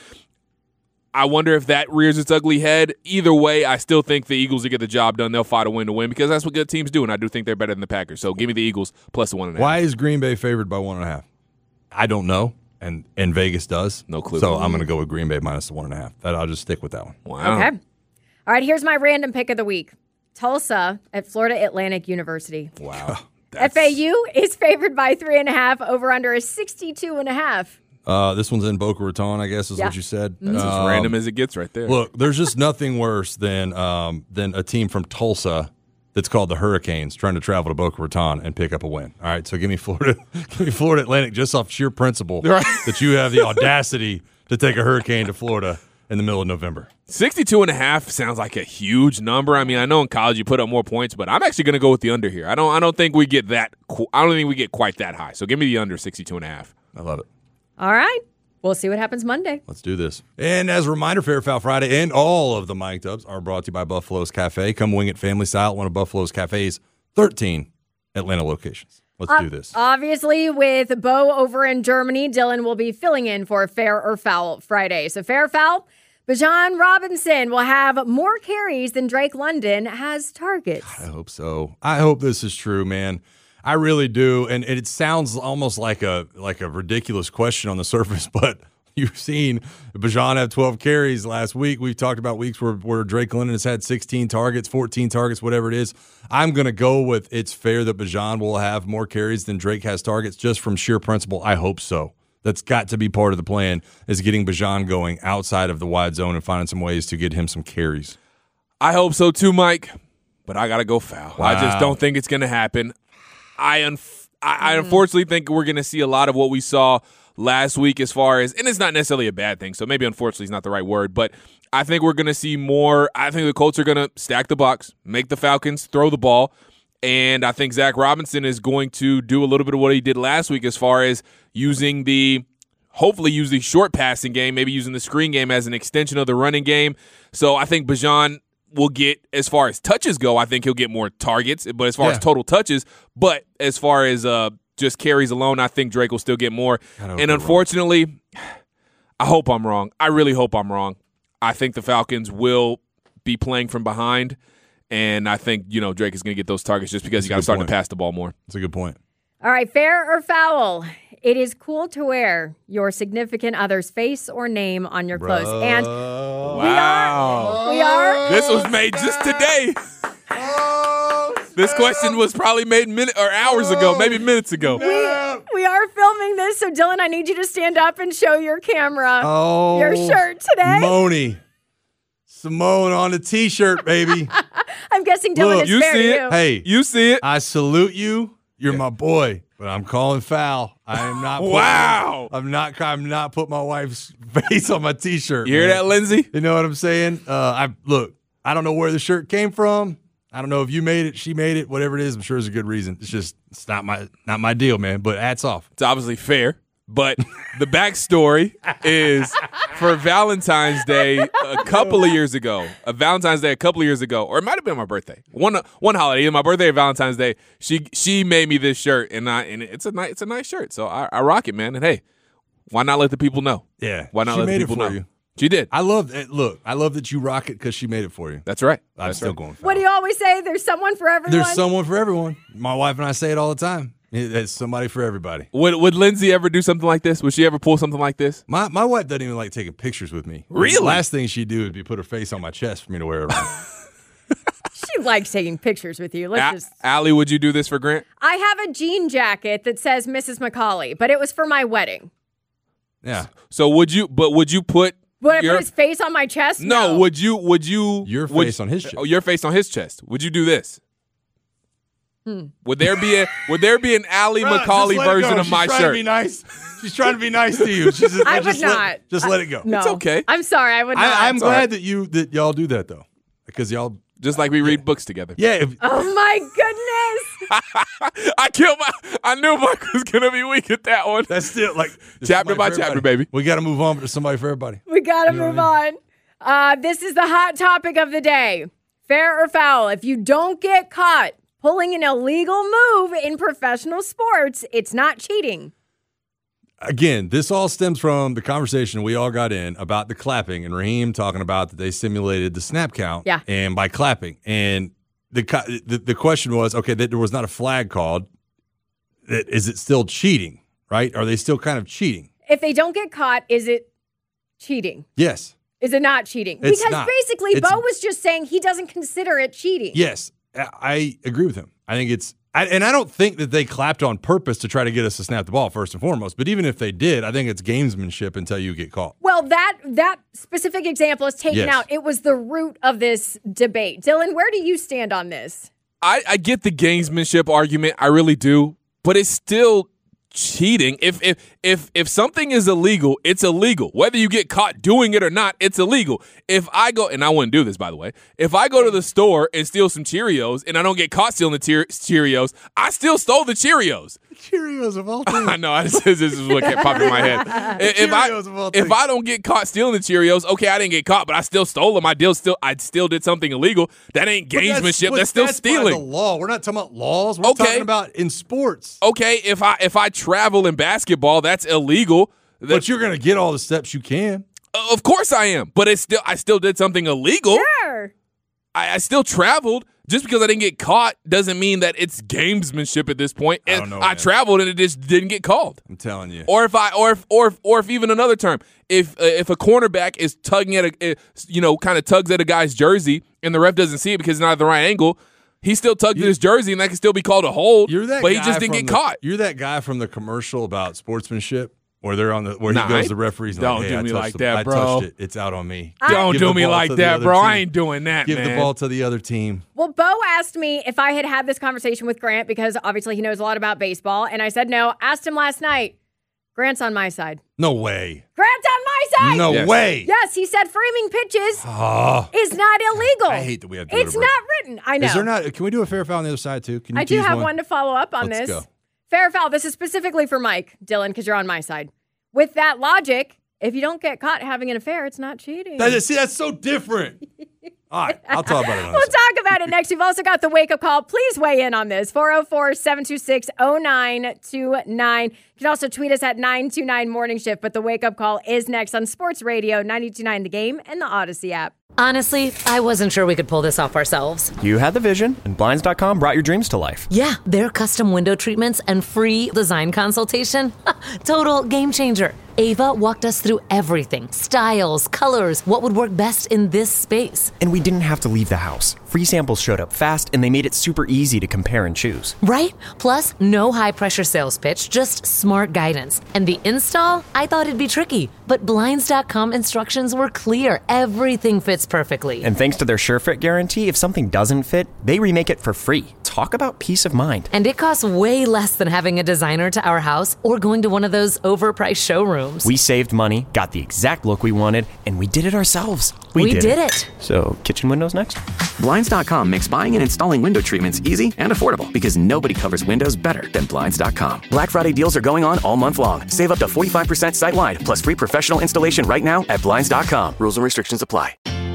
I wonder if that rears its ugly head. Either way, I still think the Eagles will get the job done. They'll fight a win to win because that's what good teams do, and I do think they're better than the Packers. So give me the Eagles plus the one and a half. Why is Green Bay favored by one and a half? I don't know, and and Vegas does. No clue. So I'm going to go with Green Bay minus the one and a half. That I'll just stick with that one. Wow. Okay. All right, here's my random pick of the week. Tulsa at Florida Atlantic University. Wow. F A U is favored by three and a half. Over under is sixty-two and a half. Uh, this one's in Boca Raton, I guess, is Yeah. what you said. That's Um, as random as it gets right there. Look, there's just nothing worse than um, than a team from Tulsa that's called the Hurricanes trying to travel to Boca Raton and pick up a win. All right, so give me Florida, give me Florida Atlantic just off sheer principle Right. that you have the audacity to take a hurricane to Florida in the middle of November. sixty-two and a half sounds like a huge number. I mean, I know in college you put up more points, but I'm actually going to go with the under here. I don't I don't think we get that qu- I don't think we get quite that high. So give me the under sixty-two and a half. I love it. All right. We'll see what happens Monday. Let's do this. And as a reminder, Fair Foul Friday and all of the Mike Dubs are brought to you by Buffalo's Cafe. Come wing it family style at one of Buffalo's Cafe's thirteen Atlanta locations. Let's Uh, do this. Obviously, with Bo over in Germany, Dylan will be filling in for Fair or Foul Friday. So Fair or Foul, Bijan Robinson will have more carries than Drake London has targets. I hope so. I hope this is true, man. I really do, and it sounds almost like a like a ridiculous question on the surface, but you've seen Bijan have twelve carries last week. We've talked about weeks where, where Drake London has had sixteen targets, fourteen targets, whatever it is. I'm going to go with it's fair that Bijan will have more carries than Drake has targets just from sheer principle. I hope so. That's got to be part of the plan, is getting Bijan going outside of the wide zone and finding some ways to get him some carries. I hope so too, Mike, but I got to go foul. Wow. I just don't think it's going to happen. I, unf- I, I unfortunately think we're going to see a lot of what we saw last week as far as, and it's not necessarily a bad thing, so maybe unfortunately is not the right word, but I think we're going to see more. I think the Colts are going to stack the box, make the Falcons throw the ball, and I think Zach Robinson is going to do a little bit of what he did last week as far as using the, hopefully use the short passing game, maybe using the screen game as an extension of the running game. So I think Bijan will get, as far as touches go, I think he'll get more targets, but as far Yeah. as total touches, but as far as uh, just carries alone, I think Drake will still get more. And unfortunately, I hope I'm wrong. I really hope I'm wrong. I think the Falcons will be playing from behind, and I think, you know, Drake is going to get those targets just because That's you a got to good start point. to pass the ball more. That's a good point. All right, fair or foul? It is cool to wear your significant other's face or name on your clothes. Bruh. And Wow. we are. This was made just today. This question was probably made minute or hours ago, maybe minutes ago. We, we are filming this, so Dylan, I need you to stand up and show your camera Oh, your shirt today. Moni. Simone on the T-shirt, baby. I'm guessing Dylan Look, is you fair see to it. you. Hey, You see it? I salute you. You're my boy, but I'm calling foul. I am not. putting- Wow. I'm not. I'm not putting my wife's face on my T-shirt. You hear man. that, Lindsay? You know what I'm saying? Uh, I look. I don't know where the shirt came from. I don't know if you made it, she made it, whatever it is. I'm sure it's a good reason. It's just it's not my not my deal, man. But hats off. It's obviously fair, but the backstory is for Valentine's Day a couple of years ago. A Valentine's Day a couple of years ago, or it might have been my birthday. One one holiday, either my birthday or Valentine's Day. She she made me this shirt, and I and it's a nice it's a nice shirt. So I, I rock it, man. And hey, why not let the people know? Yeah, Why not she let made the it people for know? you. She did. I love it. Look, I love that you rock it because she made it for you. That's right. I'm That's still right. going. What do you always say? There's someone for everyone. There's someone for everyone. My wife and I say it all the time. There's somebody for everybody. Would Would Lindsay ever do something like this? Would she ever pull something like this? My my wife doesn't even like taking pictures with me. Really? The last thing she'd do would be put her face on my chest for me to wear it around. She likes taking pictures with you. Let's A- just. Allie, would you do this for Grant? I have a jean jacket that says Missus McCauley, but it was for my wedding. Yeah. So would you? But would you put? Would I your, put his face on my chest? No. Would you? Would you? Your would, face on his chest. Oh, your face on his chest. Would you do this? Hmm. Would there be a? Would there be an Allie Bruh, McCauley just let it version go. of She's my trying shirt? To be nice. She's trying to be nice to you. She's just, I would just not. Let, just let it go. No. It's okay. I'm sorry. I would not. I, I'm It's glad all right. that you that y'all do that though, because y'all Just like we read books together. yeah. If, Oh my goodness. I killed my. I knew Mike was gonna be weak at that one. that's still like Chapter somebody by for chapter, everybody. baby. We got to move on, but there's somebody for everybody. We got to You know move what I on. Uh, this is the hot topic of the day. Fair or foul? If you don't get caught pulling an illegal move in professional sports, it's not cheating. Again, this all stems from the conversation we all got in about the clapping and Raheem talking about that they simulated the snap count. Yeah. And by clapping. And the co- the, the question was, okay, that there was not a flag called. That- Is it still cheating, right? Are they still kind of cheating? If they don't get caught, is it cheating? Yes. Is it not cheating? It's because not. basically, It's- Bo was just saying he doesn't consider it cheating. Yes. I I agree with him. I think it's I, and I don't think that they clapped on purpose to try to get us to snap the ball first and foremost. But even if they did, I think it's gamesmanship until you get caught. Well, that that specific example is taken Yes. out. It was the root of this debate. Dylan, where do you stand on this? I, I get the gamesmanship argument. I really do, but it's still cheating. If if if if something is illegal, it's illegal. Whether you get caught doing it or not, it's illegal. If I go, and I wouldn't do this, by the way, if I go to the store and steal some Cheerios and I don't get caught stealing the Cheer- Cheerios, I still stole the Cheerios. Cheerios of all things. I know. I just, this is what kept popping in my head. If I Cheerios of all if things. I don't get caught stealing the Cheerios, okay, I didn't get caught, but I still stole them. I still still I still did something illegal. That ain't But that's- gamesmanship. but That's, still by stealing. the law. We're not talking about laws. We're Okay. talking about in sports. Okay, if I if I travel in basketball, that's illegal. That- But you're going to get all the steps you can. Uh, of course I am, but it's still I still did something illegal. Sure. I, I still traveled. Just because I didn't get caught doesn't mean that it's gamesmanship at this point. I And don't know, I man. traveled and it just didn't get called. I'm telling you. Or if I, or if, or if, or if even another term, if uh, if a cornerback is tugging at a, uh, you know, kind of tugs at a guy's jersey and the ref doesn't see it because it's not at the right angle, he still tugged at his jersey and that can still be called a hold. You're that but he guy just didn't from get the- caught. You're that guy from the commercial about sportsmanship where they're on the where Nah, he goes I- to the referees. And don't like, hey, do I me touched like the- that, I bro. touched it. It's out on me. Don't Give do the me ball like to the that, other bro. team. I ain't doing that, Give man. the ball to the other team. Well, Bo asked me if I had had this conversation with Grant because obviously he knows a lot about baseball. And I said no. Asked him last night. Grant's on my side. No way. Grant's on my side. No Yes. way. Yes, he said framing pitches Oh, is not illegal. I hate that we have to go to It's break. not written. I know. Is there not? Can we do a fair foul on the other side too? Can you I do tease have one? to follow up on Let's this. go. Fair or foul. This is specifically for Mike, Dylan, because you're on my side. With that logic, if you don't get caught having an affair, it's not cheating. That is, see, that's so different. All right, I'll talk about it. On We'll this. talk about it next. We've also got the wake-up call. Please weigh in on this. four oh four, seven two six, oh nine two nine. You can also tweet us at nine two nine Morning Shift, but the wake-up call is next on Sports Radio ninety-two point nine The Game and the Odyssey app. Honestly, I wasn't sure we could pull this off ourselves. You had the vision, and Blinds dot com brought your dreams to life. Yeah, their custom window treatments and free design consultation. Total game changer. Ava walked us through everything. Styles, colors, what would work best in this space. And we didn't have to leave the house. Free samples showed up fast, and they made it super easy to compare and choose. Right? Plus, no high-pressure sales pitch, just smart guidance. And the install? I thought it'd be tricky, but Blinds dot com instructions were clear. Everything fits perfectly. And thanks to their SureFit guarantee, if something doesn't fit, they remake it for free. Talk about peace of mind. And it costs way less than having a designer to our house or going to one of those overpriced showrooms. We saved money, got the exact look we wanted, and we did it ourselves. We did it. So, kitchen windows next? Blinds dot com makes buying and installing window treatments easy and affordable because nobody covers windows better than Blinds dot com. Black Friday deals are going on all month long. Save up to forty-five percent site-wide, plus free professional installation right now at Blinds dot com. Rules and restrictions apply.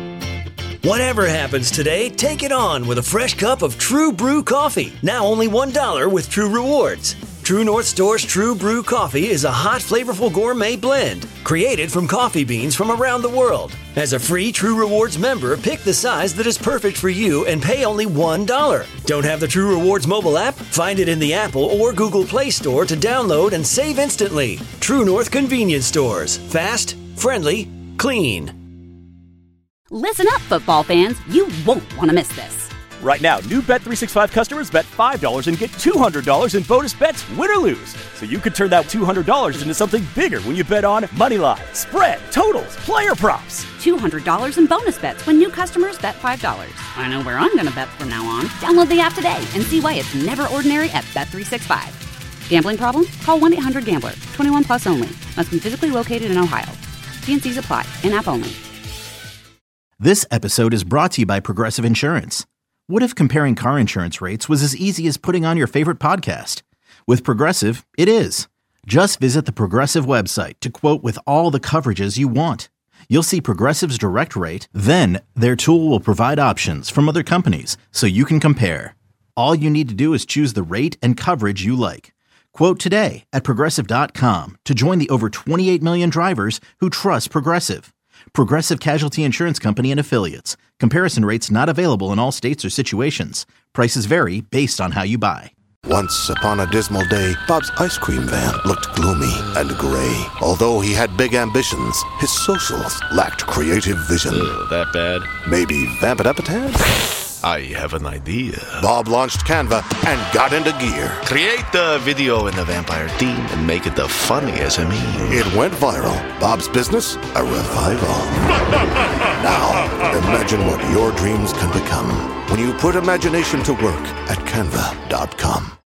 Whatever happens today, take it on with a fresh cup of True Brew coffee. Now only one dollar with True Rewards. True North Store's True Brew Coffee is a hot, flavorful gourmet blend created from coffee beans from around the world. As a free True Rewards member, pick the size that is perfect for you and pay only one dollar. Don't have the True Rewards mobile app? Find it in the Apple or Google Play Store to download and save instantly. True North Convenience Stores. Fast, friendly, clean. Listen up, football fans. You won't want to miss this. Right now, new Bet three sixty-five customers bet five dollars and get two hundred dollars in bonus bets, win or lose. So you could turn that two hundred dollars into something bigger when you bet on money line, spread, totals, player props. two hundred dollars in bonus bets when new customers bet five dollars. I know where I'm going to bet from now on. Download the app today and see why it's never ordinary at Bet three sixty-five. Gambling problem? Call one eight hundred gambler. twenty-one plus only. Must be physically located in Ohio. T and C's apply. In-app only. This episode is brought to you by Progressive Insurance. What if comparing car insurance rates was as easy as putting on your favorite podcast? With Progressive, it is. Just visit the Progressive website to quote with all the coverages you want. You'll see Progressive's direct rate, then their tool will provide options from other companies so you can compare. All you need to do is choose the rate and coverage you like. Quote today at Progressive dot com to join the over twenty-eight million drivers who trust Progressive. Progressive Casualty Insurance Company and Affiliates. Comparison rates not available in all states or situations. Prices vary based on how you buy. Once upon a dismal day, Bob's ice cream van looked gloomy and gray. Although he had big ambitions, his socials lacked creative vision. Uh, that bad? Maybe vamp it up a tad? I have an idea. Bob launched Canva and got into gear. Create the video in the vampire theme and make it the funniest of me. It went viral. Bob's business, a revival. Now, imagine what your dreams can become when you put imagination to work at Canva dot com.